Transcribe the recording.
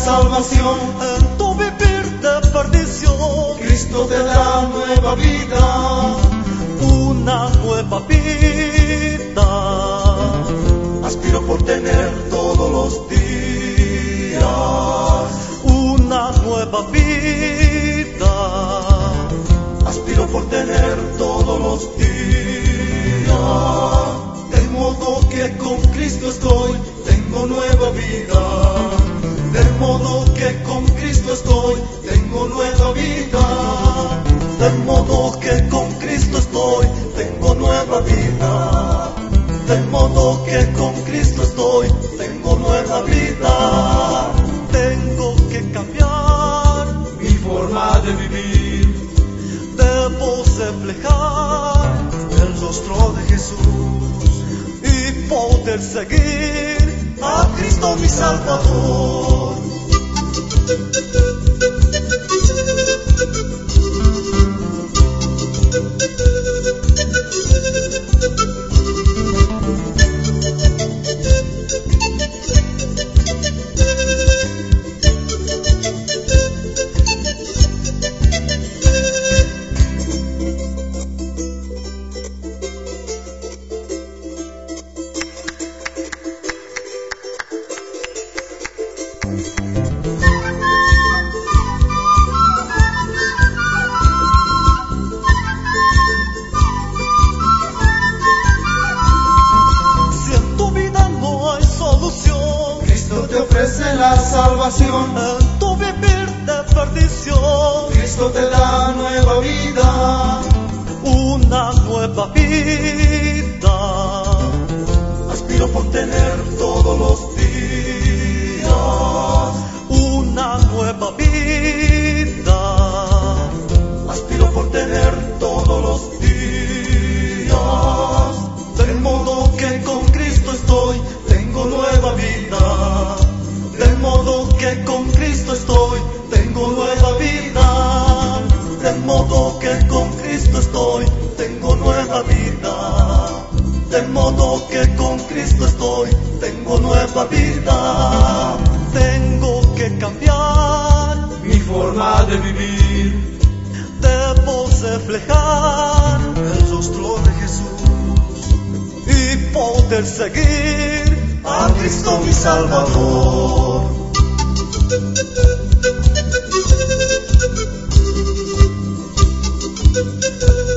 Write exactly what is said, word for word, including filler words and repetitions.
salvación. En tu vivir de perdición, Cristo te da nueva vida, una nueva vida. Aspiro por tener todos los días una nueva vida. Aspiro por tener todos los días. De modo que con Cristo estoy, tengo nueva vida. De modo que con Cristo estoy, tengo nueva vida. De modo que con Cristo estoy, tengo nueva vida. De modo que con Cristo estoy, tengo nueva vida. Tengo que cambiar Mi forma de vivir, debo reflejar el rostro de Jesús y poder seguir a Cristo mi Salvador. Si en tu vida no hay solución, Cristo te ofrece la salvación. en tu vivir de perdición, Cristo te da nueva vida. una nueva vida. Aspiro por tener todos los días Una nueva vida. Aspiro por tener todos los días. De modo que con Cristo estoy, tengo nueva vida. De modo que con Cristo estoy, tengo nueva vida. De modo que con Cristo estoy, tengo nueva vida. De modo que con Cristo estoy, tengo nueva vida. Tengo que cambiar, Mi forma de vivir, debo reflejar el rostro de Jesús y poder seguir a Cristo mi Salvador. a